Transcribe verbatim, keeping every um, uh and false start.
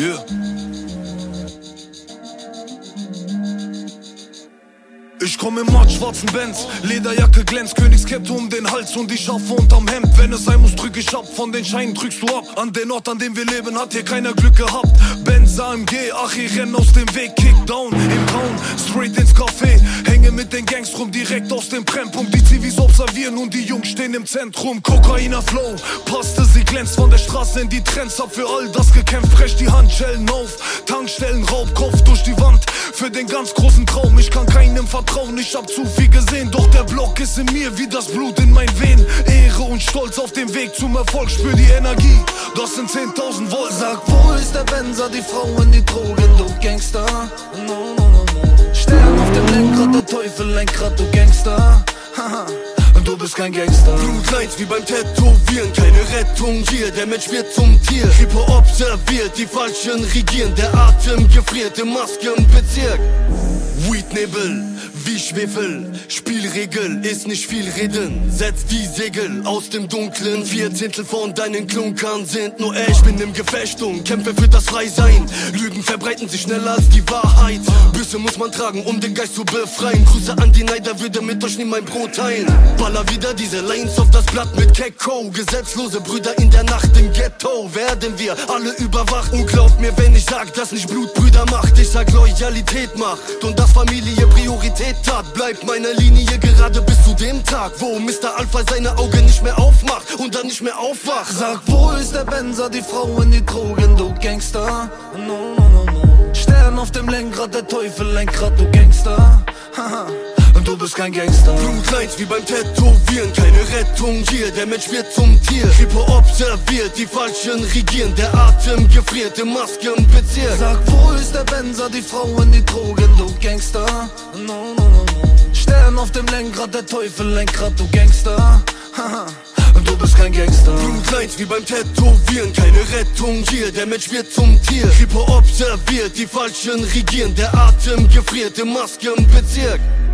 Yeah. Ich komm im matt-schwarzen Benz, Lederjacke glänzt, Königskette um den Hals und ich schaffe unterm Hemd. Wenn es sein muss, drück ich ab, von den Scheinen drückst du ab. An den Ort, an dem wir leben, hat hier keiner Glück gehabt. Benz A M G, ach ich renn aus dem Weg, Kickdown im Town, straight ins Café. Hänge mit den Gangs rum, direkt aus dem Brennpunkt. Die Zivis observieren und die Jungs stehen im Zentrum. Kokainer Flow, passte, sie glänzt von der Straße in die Trends. Hab für all das gekämpft, brech die Handschellen auf. Tankstellen, Raub, Kopf durch die Wand, für den ganz großen Traum. Ich kann keinem vertrauen. Ich hab zu viel gesehen, doch der Block ist in mir wie das Blut in meinen Venen. Ehre und Stolz auf dem Weg zum Erfolg, spür die Energie, das sind zehntausend Volt. Sag, wo ist der Benzer, die Frauen, die Drogen, du Gangster? No, no, no, no. Stern auf dem Lenkrad, der Teufel Lenkrad, du Gangster. Haha. Und du bist kein Gangster. Blutlines wie beim Tätowieren, keine Rettung hier, der Mensch wird zum Tier. Creeper observiert, die Falschen regieren, der Atem gefriert, die Maske im Bezirk. Weednebel, wie Schwefel, Spielregel ist nicht viel reden. Setz die Segel aus dem Dunklen, vier Zehntel von deinen Klunkern sind nur ich. Bin im Gefecht und kämpfe für das Freisein. Lügen verbreiten sich schneller als die Wahrheit. Büsse muss man tragen, um den Geist zu befreien. Grüße an die Neider, würde mit euch nie mein Brot teilen. Baller wieder diese Lines auf das Blatt mit Kecko. Gesetzlose Brüder in der Nacht im Ghetto werden wir alle überwacht. Und glaubt mir, wenn ich sag, dass nicht Blutbrüder macht. Ich sag, Loyalität macht und das Familie Priorität hat. Bleibt meiner Linie gerade bis zu dem Tag, wo Mister Alpha seine Augen nicht mehr aufmacht und dann nicht mehr aufwacht. Sag, wo ist der Benzer, die Frauen, die Drogen, du Gangster? No, no, no, no. Stern auf dem Lenkrad, der Teufel Lenkrad, du Gangster. Haha. Und du bist kein Gangster. Blutlines wie beim Tätowieren, keine Rettung hier, der Mensch wird zum Tier. Creeper observiert, die Falschen regieren, der Atem gefriert, die Maske im Bezirk. Sag, wo ist der Benzer, die Frauen, die Drogen, du Gangster? No, no, no, no. Stern auf dem Lenkrad, der Teufel Lenkrad, du Gangster. Haha. Und du bist kein Gangster. Blutlines wie beim Tätowieren, keine Rettung hier, der Mensch wird zum Tier. Creeper observiert, die Falschen regieren, der Atem gefriert, die Maske im Bezirk.